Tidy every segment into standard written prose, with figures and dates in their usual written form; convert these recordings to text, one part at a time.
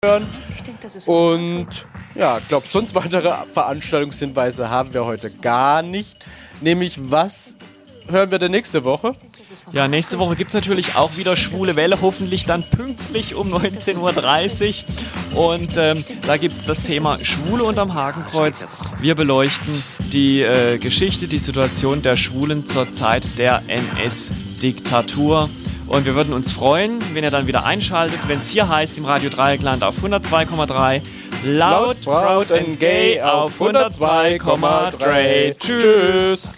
hören. Und ja, ich glaube, sonst weitere Veranstaltungshinweise haben wir heute gar nicht. Nämlich, was hören wir denn nächste Woche? Ja, nächste Woche gibt es natürlich auch wieder Schwule Welle, hoffentlich dann pünktlich um 19.30 Uhr. Und da gibt es das Thema Schwule unterm Hakenkreuz. Wir beleuchten die Geschichte, die Situation der Schwulen zur Zeit der NS-Diktatur. Und wir würden uns freuen, wenn ihr dann wieder einschaltet, wenn es hier heißt im Radio Dreieckland auf 102,3, laut, proud and gay auf 102,3. Tschüss!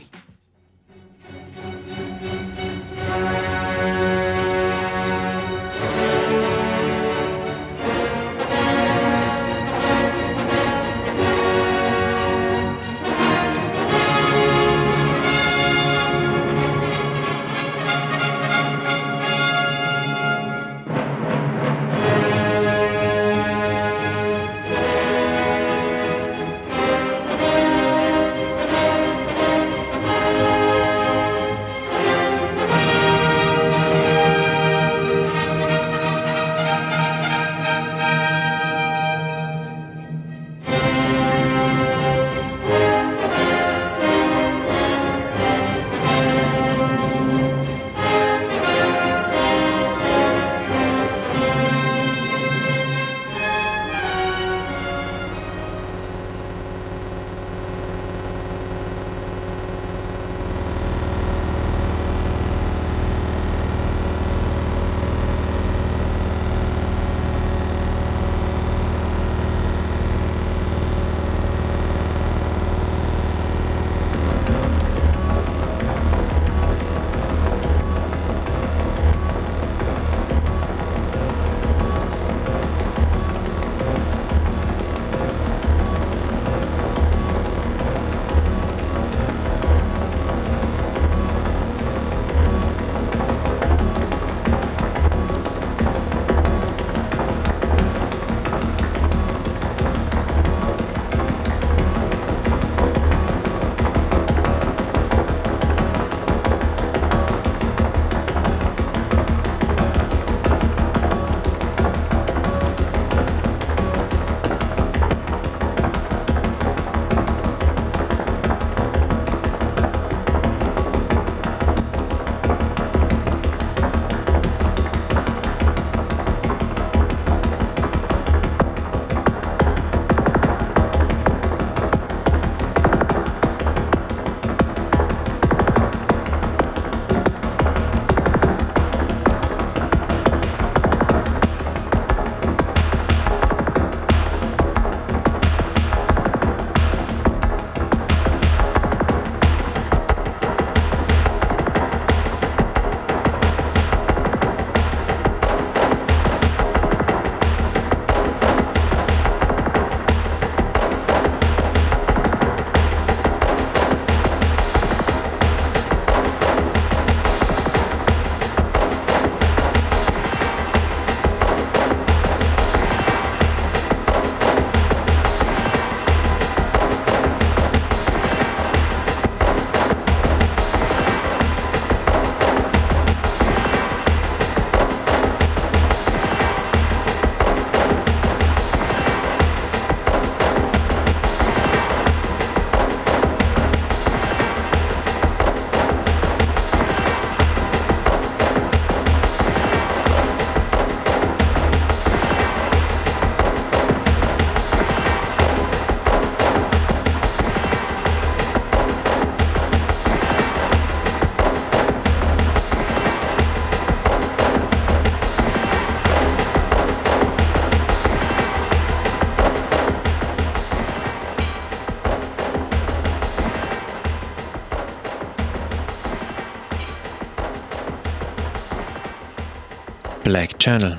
Black Channel.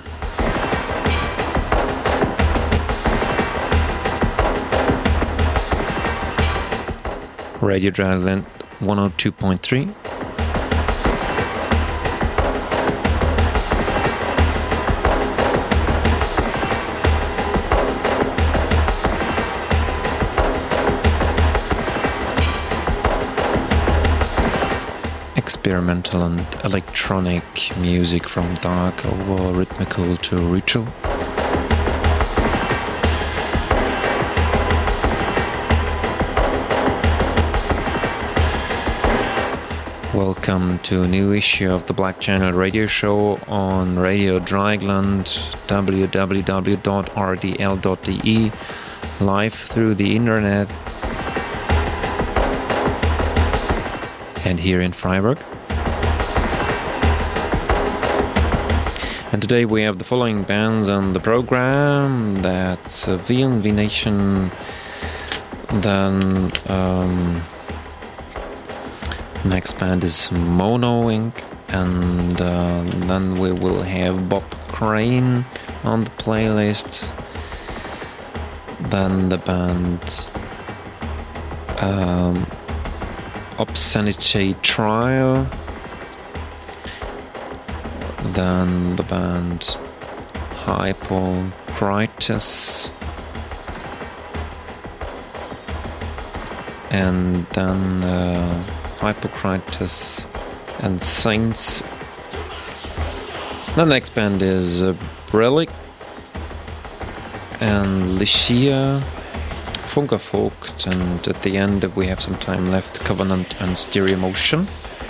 Radio Dreieckland 102.3. Experimental and electronic music from dark over rhythmical to ritual. welcome to a new issue of the Black Channel radio show on Radio Dreieckland, www.rdl.de, live through the internet and here in Freiburg. And today we have the following bands on the program. That's VNV Nation, then next band is Mono Inc., and then we will have Bob Crane on the playlist. Then the band Obscenity Trial. Then the band Hypocritus. And then Hypocritus and Saints. The next band is Brelic and Licia, Funkervogt, and at the end, if we have some time left, Covenant and Stereo Motion.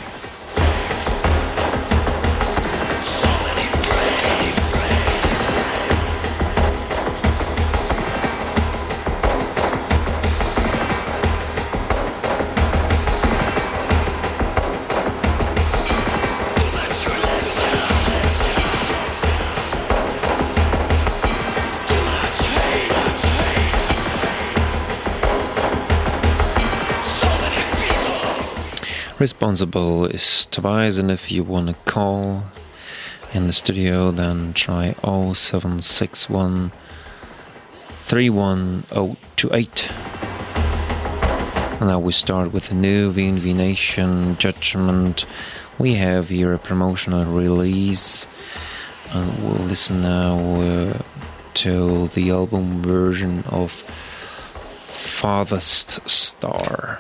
Responsible is Tobias, and if you want to call in the studio, then try 0761 31028. And now we start with the new VNV Nation Judgment. We have here a promotional release, and we'll listen now to the album version of Farthest Star.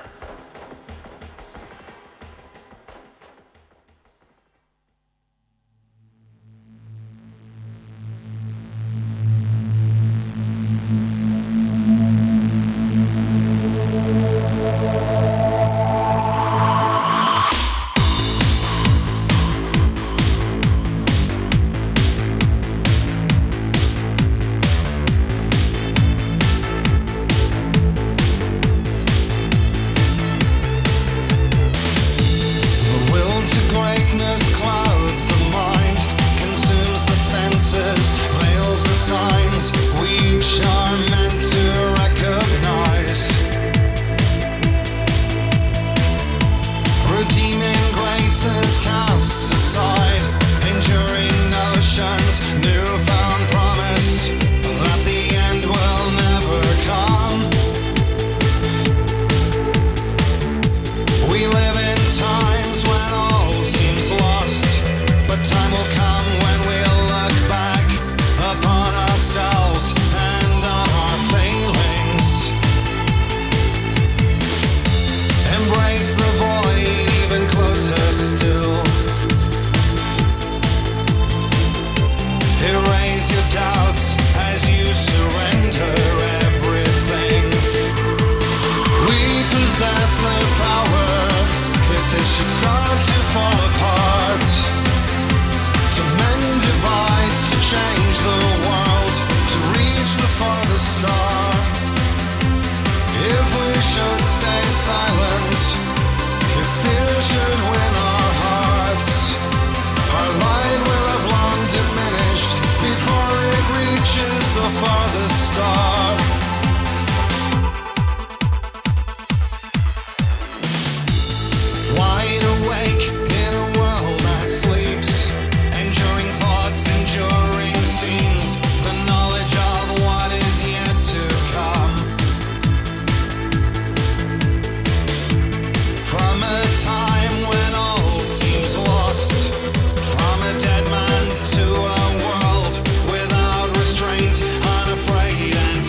Dead man to a world without restraint, unafraid and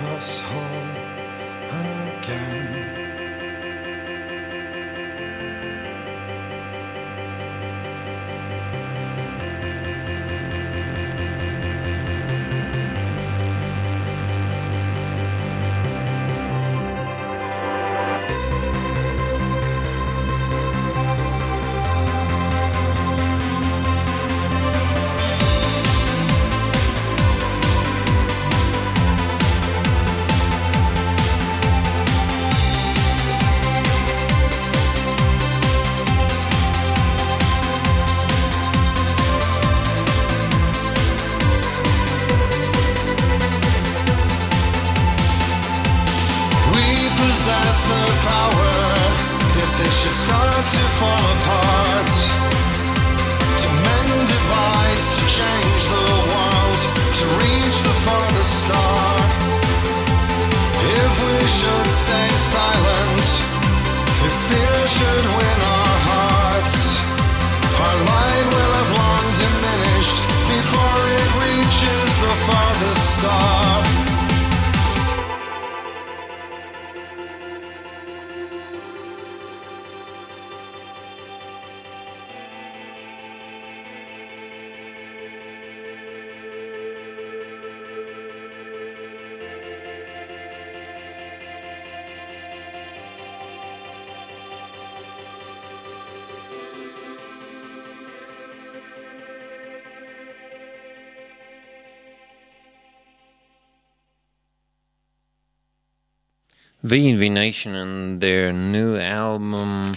us home again. VNV Nation and their new album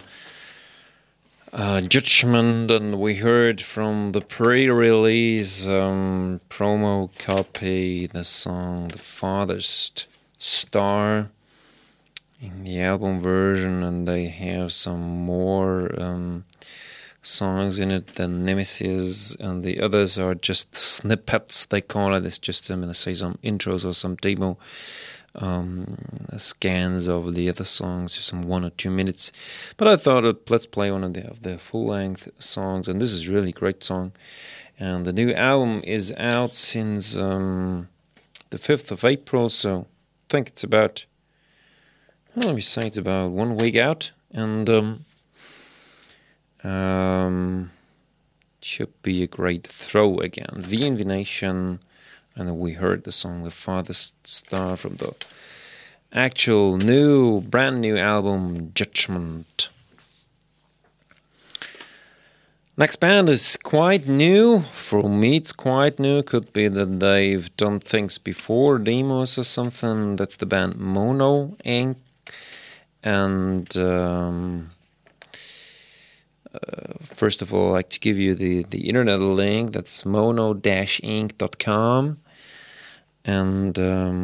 Judgment, and we heard from the pre-release promo copy the song The Farthest Star in the album version, and they have some more songs in it than Nemesis, and the others are just snippets, they call it. It's just, I'm going to say, some intros or some demo scans of the other songs, just some 1 or 2 minutes. But I thought, let's play one of the full-length songs, and this is really great song. And the new album is out since the 5th of April, so I think it's about, let me say, it's about 1 week out, and should be a great throw again. VNV Nation. And then we heard the song The Farthest Star from the actual brand new album Judgment. Next band is quite new. For me, it's quite new. Could be that they've done things before, demos or something. That's the band Mono Inc. And first of all, I'd like to give you the internet link. That's mono-inc.com. And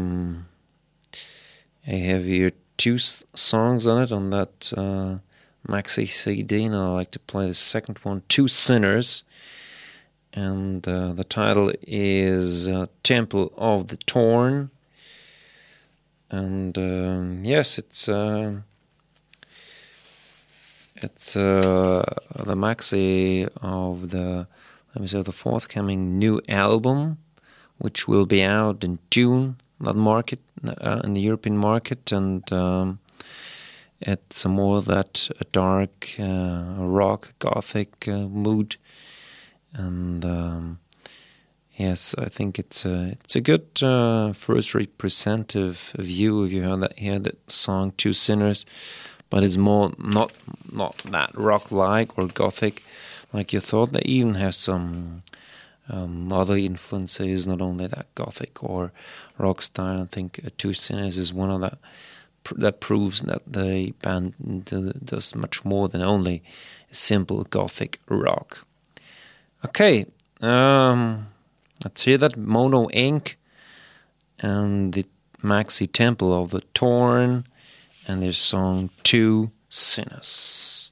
I have here 2 songs on it, on that maxi CD, and I like to play the second one, Two Sinners. And the title is Temple of the Torn. And yes, it's the maxi of the forthcoming new album, which will be out in June, in the European market, and it's more that dark rock, gothic mood, and yes, I think it's a good first representative view if you hear that song Two Sinners, but it's more not that rock-like or gothic like you thought. They even have some other influences, not only that gothic or rock style. I think Two Sinners is one of that proves that the band does much more than only simple gothic rock. Okay, let's hear that Mono Inc. and the maxi Temple of the Torn and their song Two Sinners.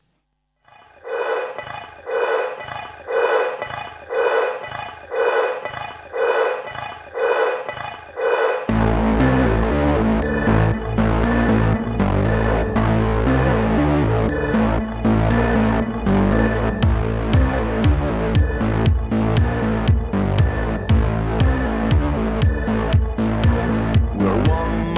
We're one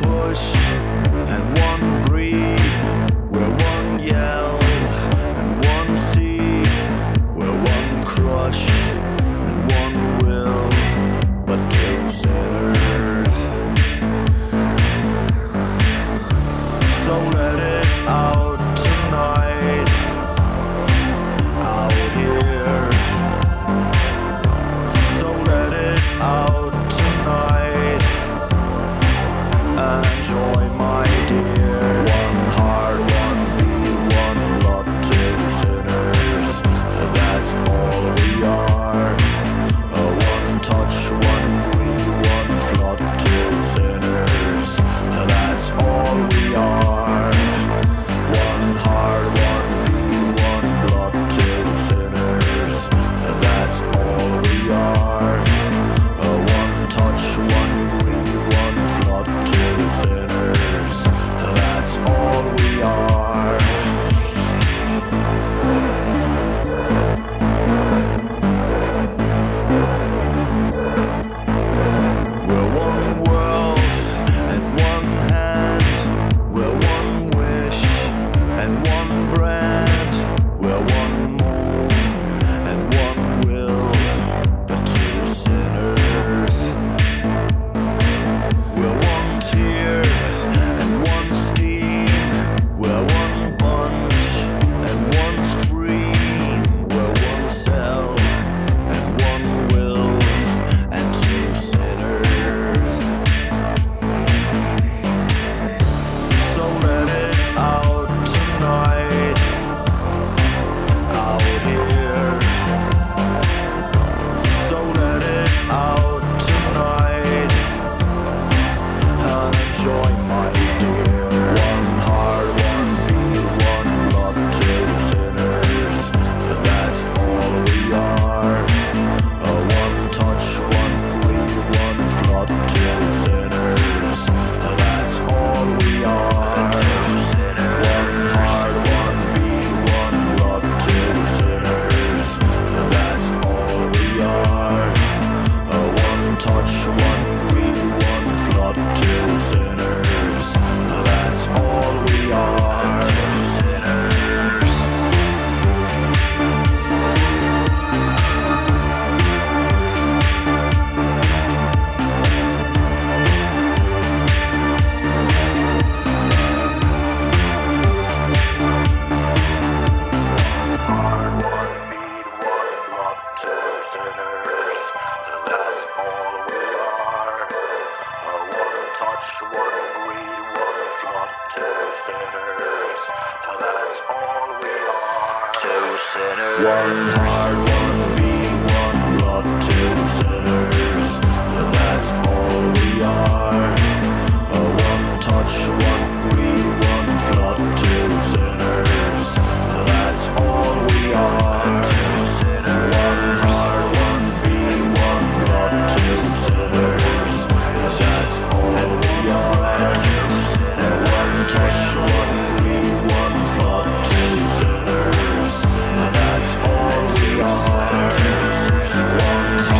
push and one breathe. We're one yell and one see. We're one crush and one will, but two sinners. So let it out tonight, out here. So let it out tonight and enjoy, my dear. One heart, one beat, one blood, two sinners. That's all we are. One touch, one greed, one flood, two sinners. That's all we are. One heart, one beat, one blood, two sinners. That's all we are. One touch, one greed, one flood, two sinners. That's all we are. We're one world and one hand. We're one wish and one brand. We're one moon and one will, but two sinners. We're one tear and one steam. We're one bunch and one stream. We're one cell and one will, and two sinners. So let it out tonight, out here. So let it out tonight and enjoy, my dear. One heart, one beat, one blood, two sinners. That's all we are. One touch, one greed, one flood, two sinners. That's all we are. One heart, one beat, one blood, two sinners. That's all we are. One touch, one greed, one flood, two sinners. That's all we are. One heart, one beat, one blood, two sinners. That's all we are. One touch, one greed, one flood, two sinners. That's all we are. One heart, one beat, one blood, two sinners. That's all we are. One touch, one greed, one flood, two sinners. That's all we are. One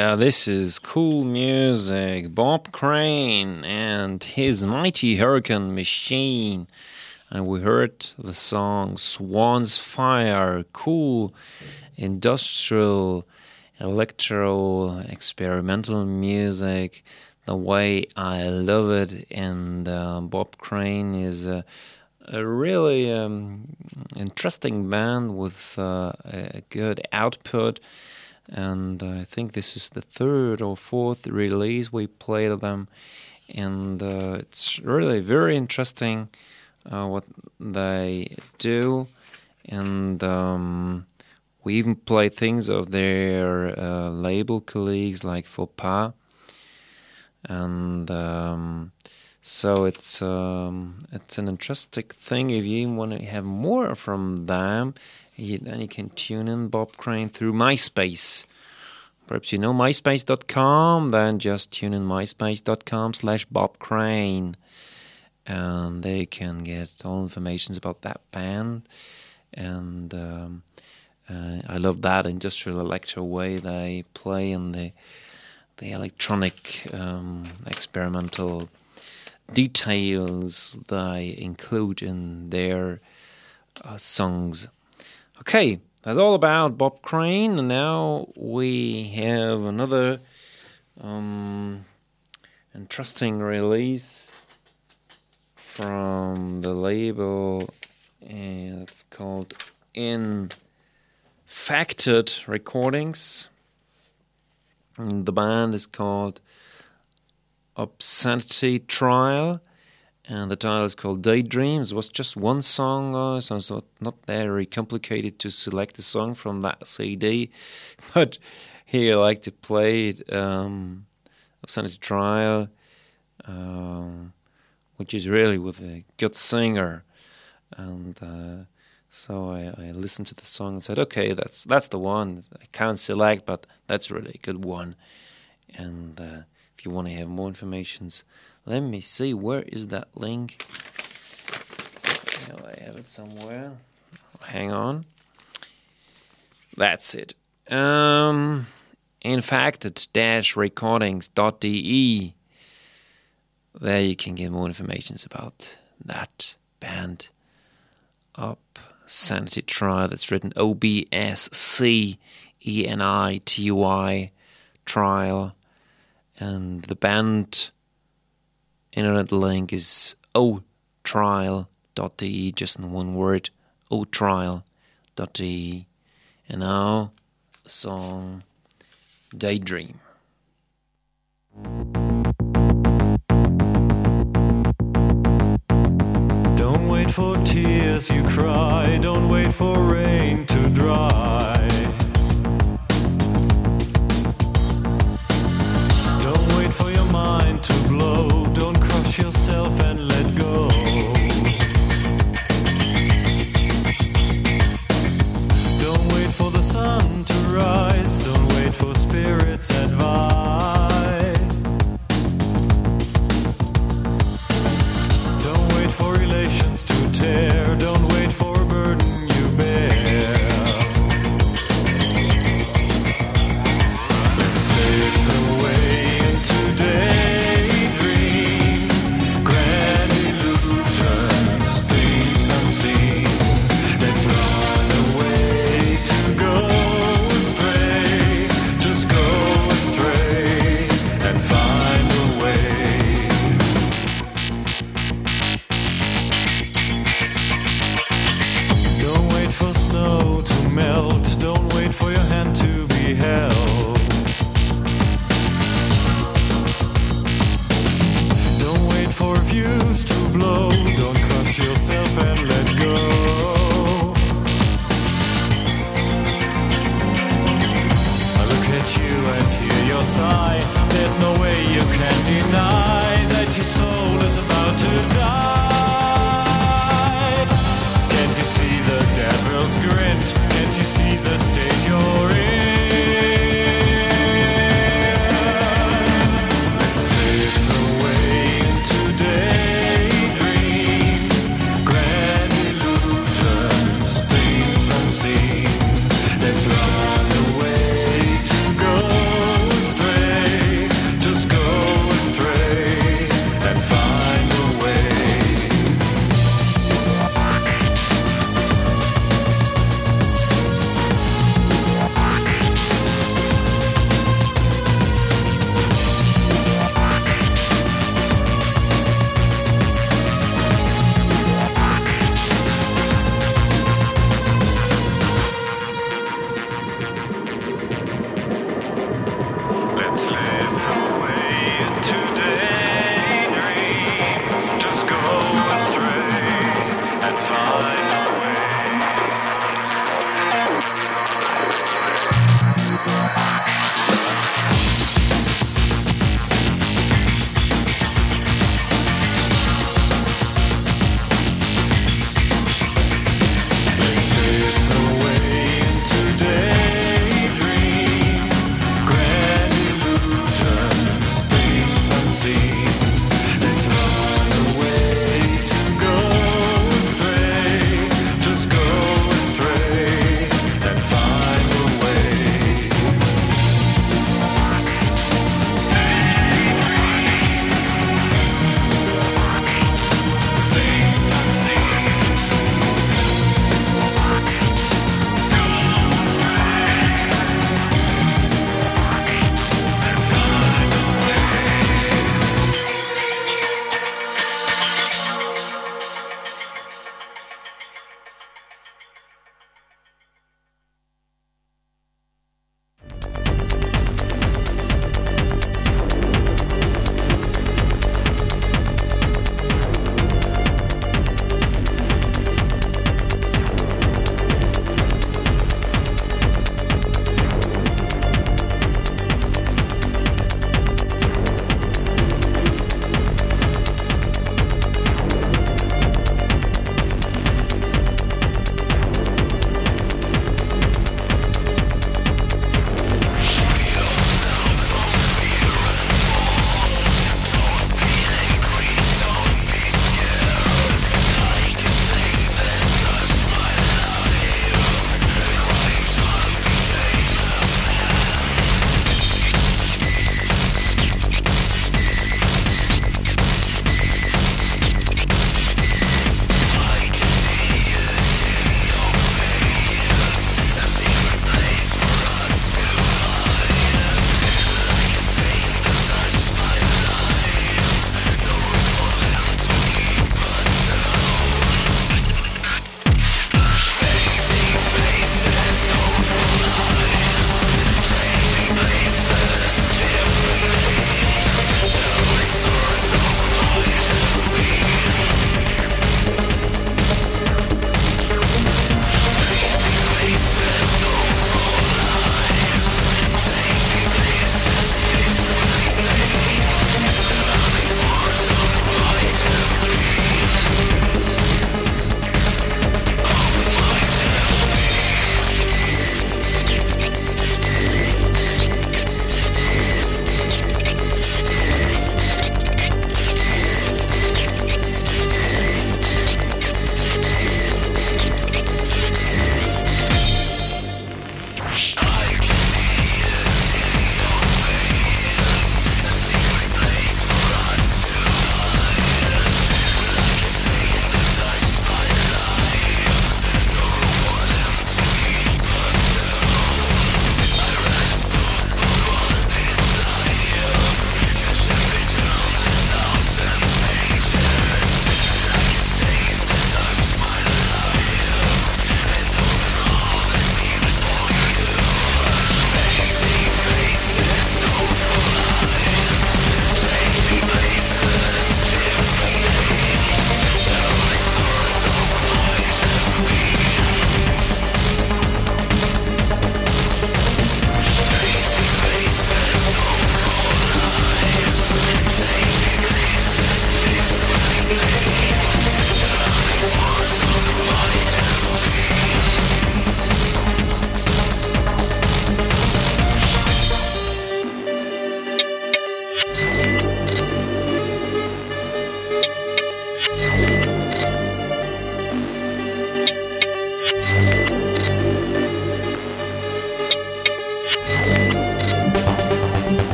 Yeah, this is cool music. Bob Crane and his Mighty Hurricane Machine. And we heard the song Swan's Fire. Cool industrial, electro, experimental music. The way I love it. And Bob Crane is a really interesting band with a good output. And I think this is the third or fourth release we played of them. And it's really very interesting what they do. And we even play things of their label colleagues like Faux Pas. And so it's an interesting thing. If you want to have more from them, then you can tune in Bob Crane through MySpace. Perhaps you know MySpace.com, then just tune in MySpace.com/Bob Crane. And there you can get all information about that band. And I love that industrial electro way they play and the electronic experimental details they include in their songs. Okay, that's all about Bob Crane, and now we have another interesting release from the label, and it's called Infected Recordings. And the band is called Obscenity Trial. And the title is called Daydreams. It was just one song, so it's not very complicated to select a song from that CD. But here I like to play it, Obscenity Trial, which is really with a good singer. And so I listened to the song and said, okay, that's the one. I can't select, but that's really a good one. And if you want to have more information, let me see, where is that link? I have it somewhere. Hang on. That's it. Infected-recordings.de. There you can get more information about that band. Obscenity Trial. That's written OBSCENITY Trial. And the band internet link is otrial.de, just in one word, otrial.de. And now, the song Daydream. Don't wait for tears you cry, don't wait for rain to dry. Don't wait for your mind to blow, don't crush yourself and let go. Don't wait for the sun to rise, don't wait for spirit's advice. Don't wait for relations to tear, don't wait for a burden you bear.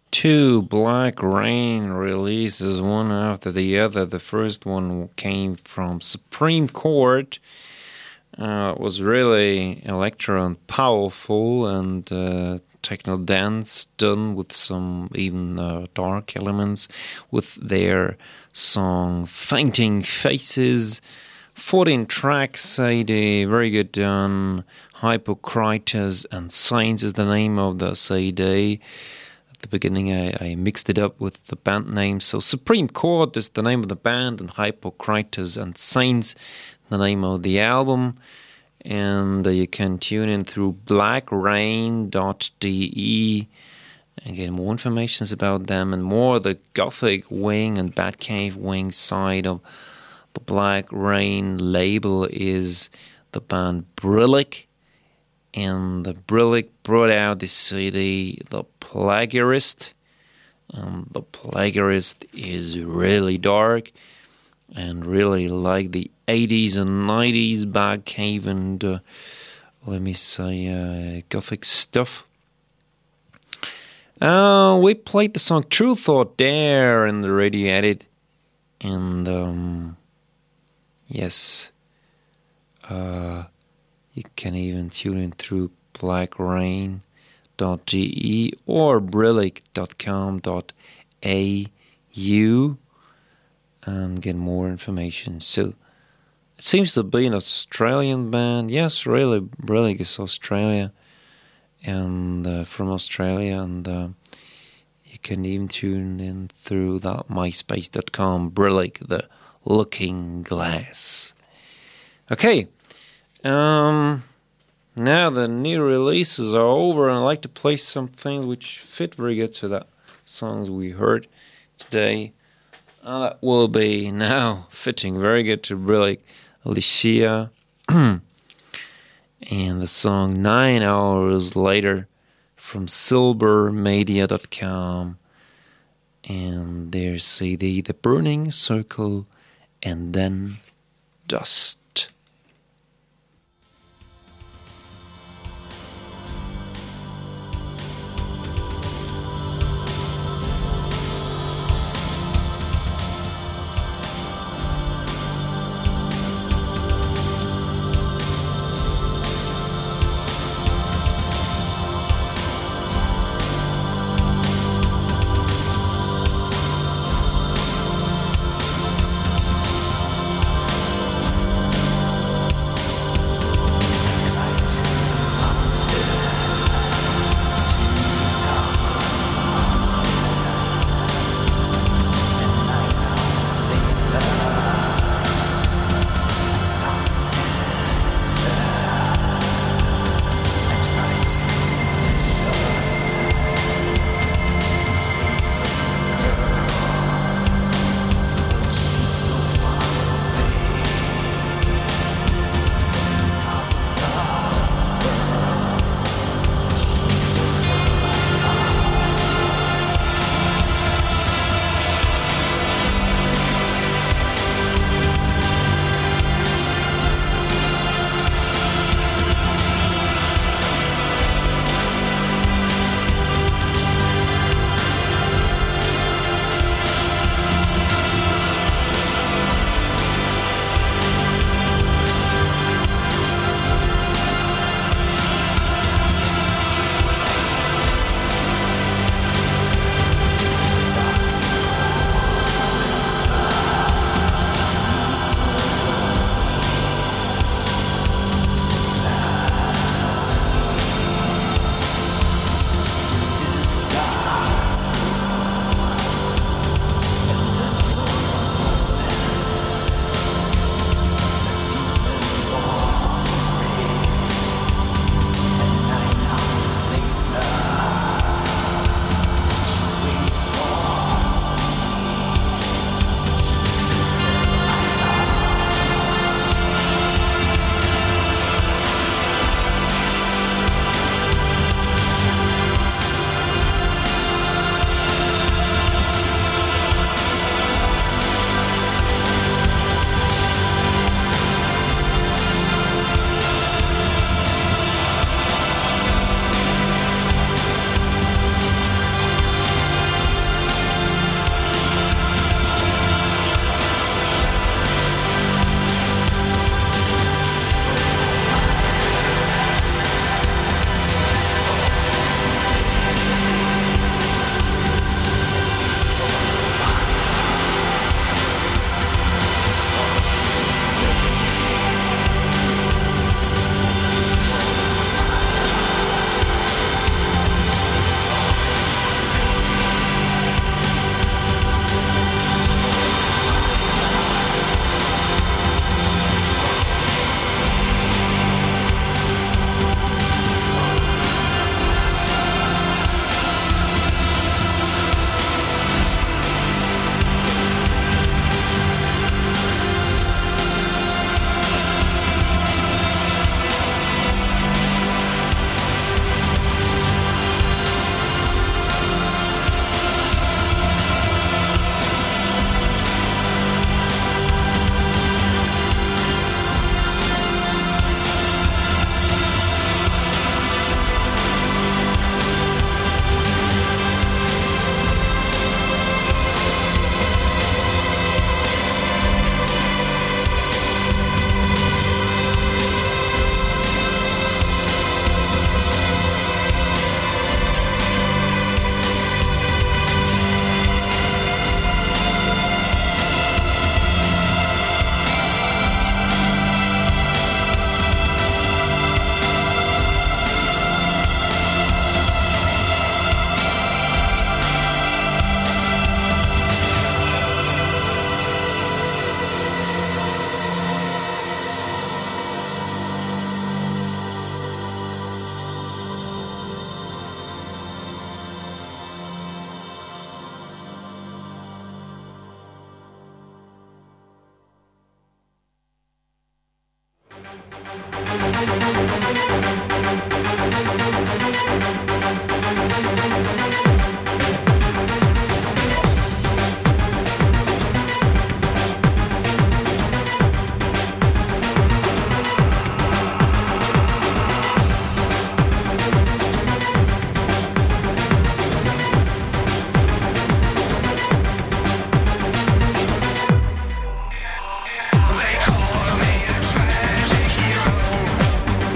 two Black Rain releases, one after the other. The first one came from Supreme Court. It was really electro and powerful, and techno dance done with some even dark elements with their song Fainting Faces. 14 tracks, CD, very good done. Hypocritus and Saints is the name of the CD. At the beginning I mixed it up with the band name. So Supreme Court is the name of the band, and Hypocritus and Saints the name of the album. And you can tune in through blackrain.de and get more information about them and more the Gothic wing and Batcave wing side of the Black Rain label is the band Brillic. And the Brillic brought out the CD, The Plagiarist. The Plagiarist is really dark and really like the 80s and 90s Batcave and, Gothic stuff. We played the song Truth or Dare in the radio edit. And, yes, you can even tune in through blackrain.de or brillic.com.au and get more information. So it seems to be an Australian band. Yes, really, Brillic is Australia and from Australia, and you can even tune in through that myspace.com, Brillic, the Looking Glass. Okay, now the new releases are over, and I'd like to play some things which fit very good to the songs we heard today. That will be now fitting very good to Brillic, Alicia, and the song 9 Hours Later from silbermedia.com, and their CD, The Burning Circle, and then Dust. They call me a tragic hero.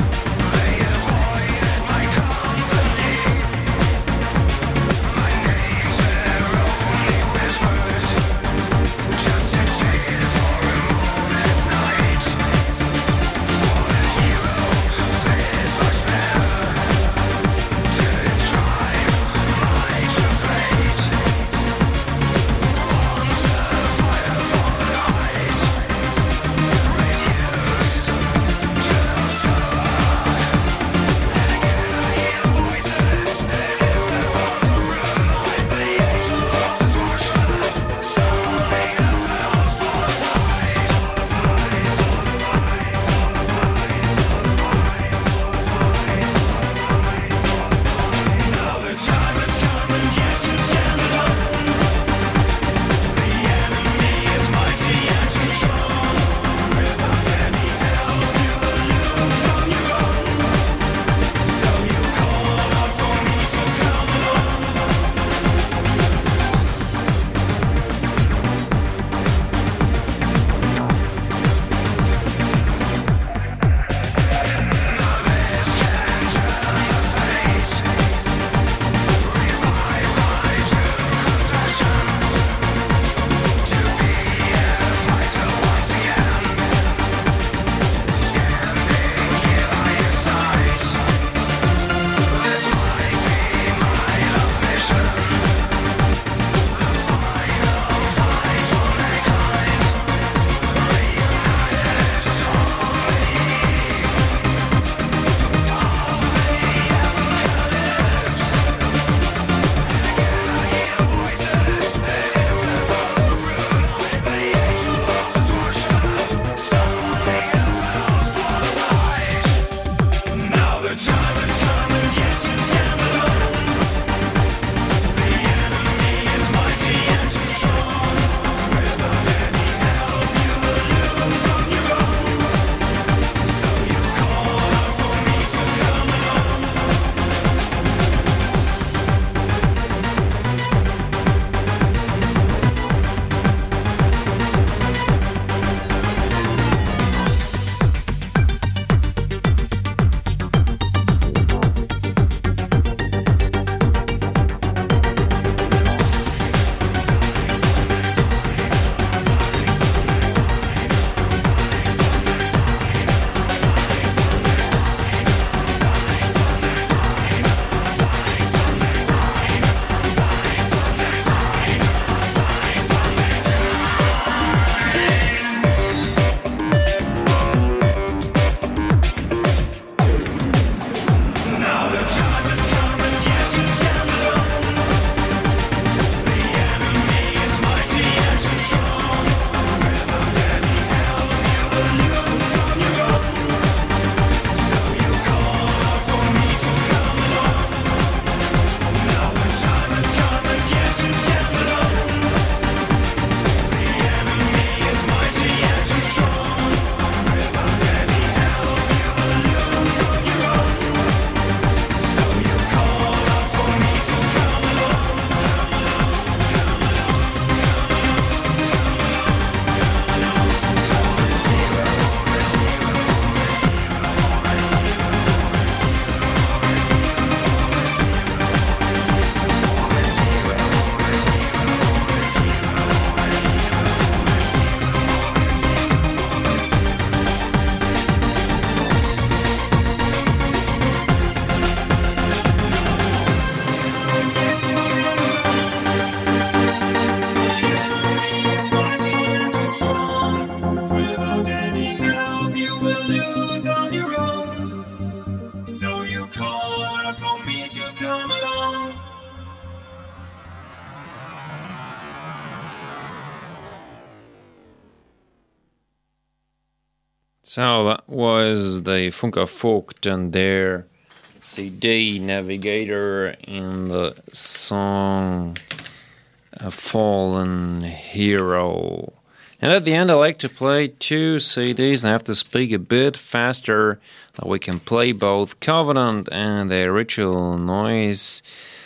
So that was the Funka Vogt and their CD Navigator in the song A Fallen Hero. And at the end I like to play 2 CDs, and I have to speak a bit faster so we can play both Covenant and the Ritual Noise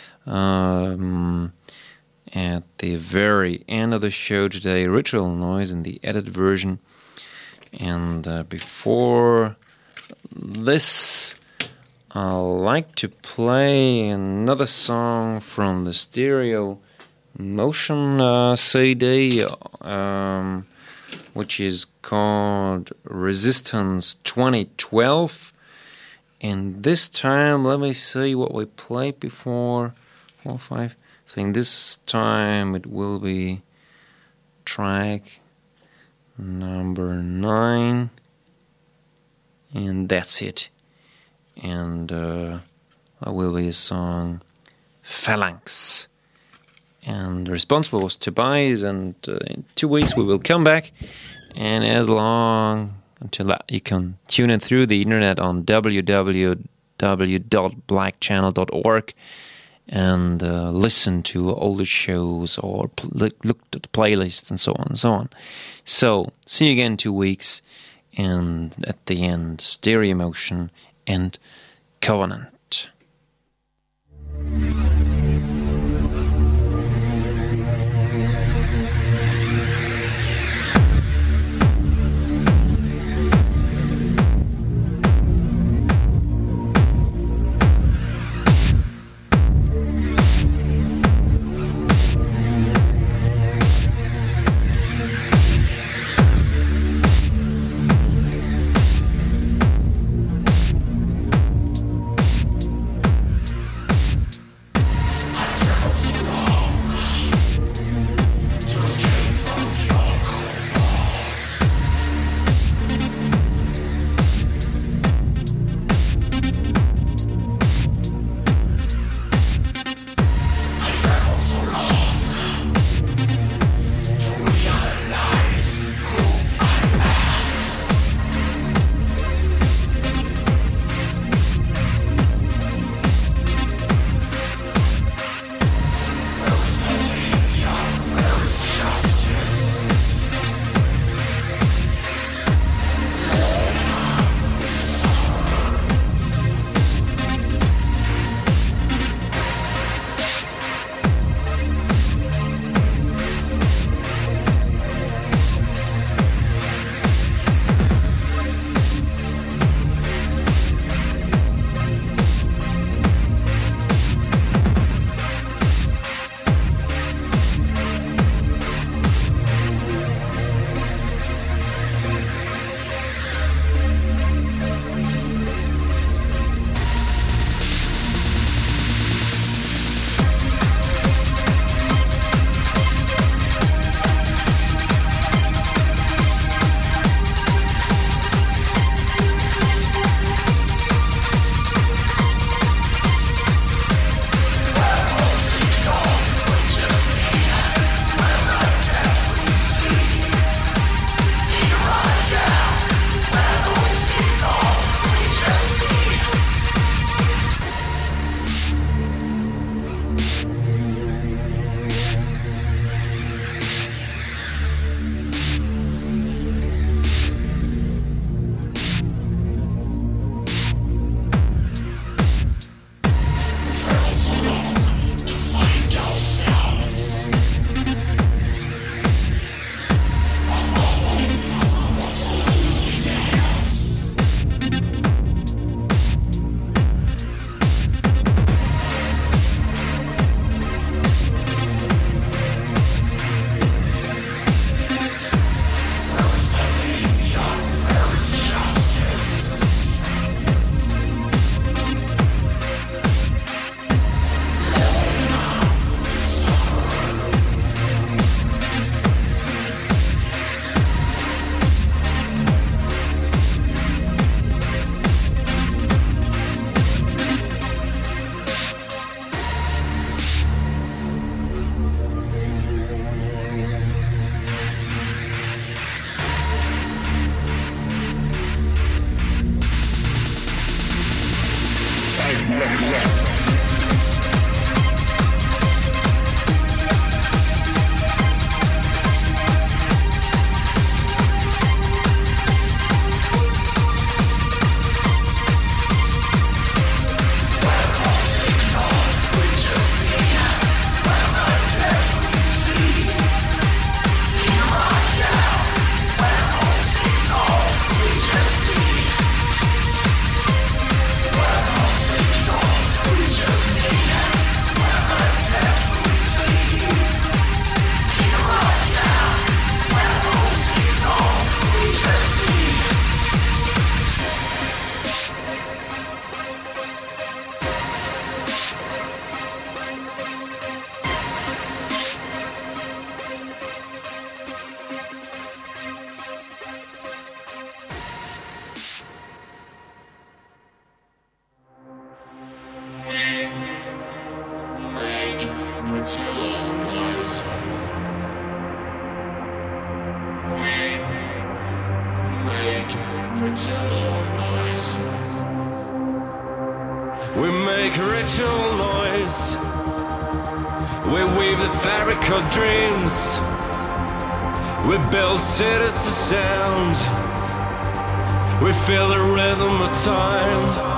at the very end of the show today. Ritual Noise in the edited version. And before this, I like to play another song from the Stereo Motion CD, which is called Resistance 2012. And this time, let me see what we played before. 4, 5. I think this time it will be track number 9. And that's it. And that will be the song Phalanx. And the responsible was Tobias, and in 2 weeks we will come back. And as long until that, you can tune in through the internet on www.blackchannel.org and listen to all the shows or look at the playlists and so on and so on. So, see you again in 2 weeks. And at the end, Stereo Motion and Covenant. make ritual noise. We weave the fabric of dreams. We build cities of sound. We feel the rhythm of time.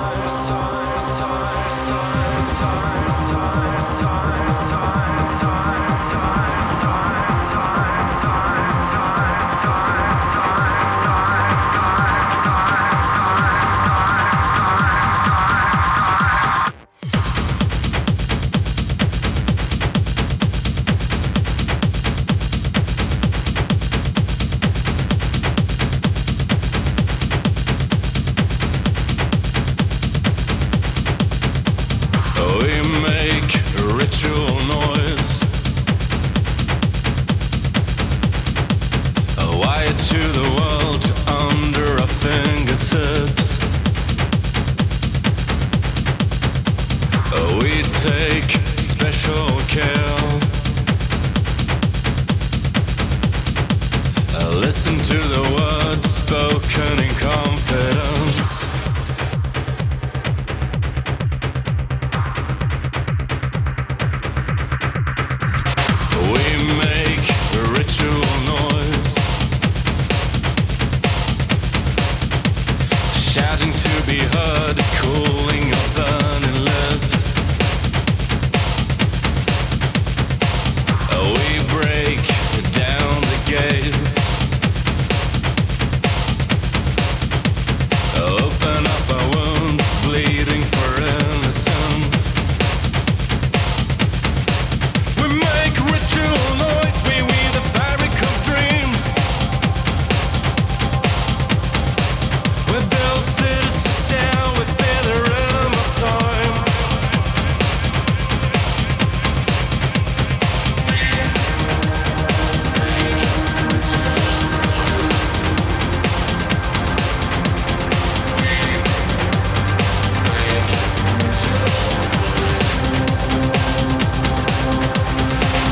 Listen to the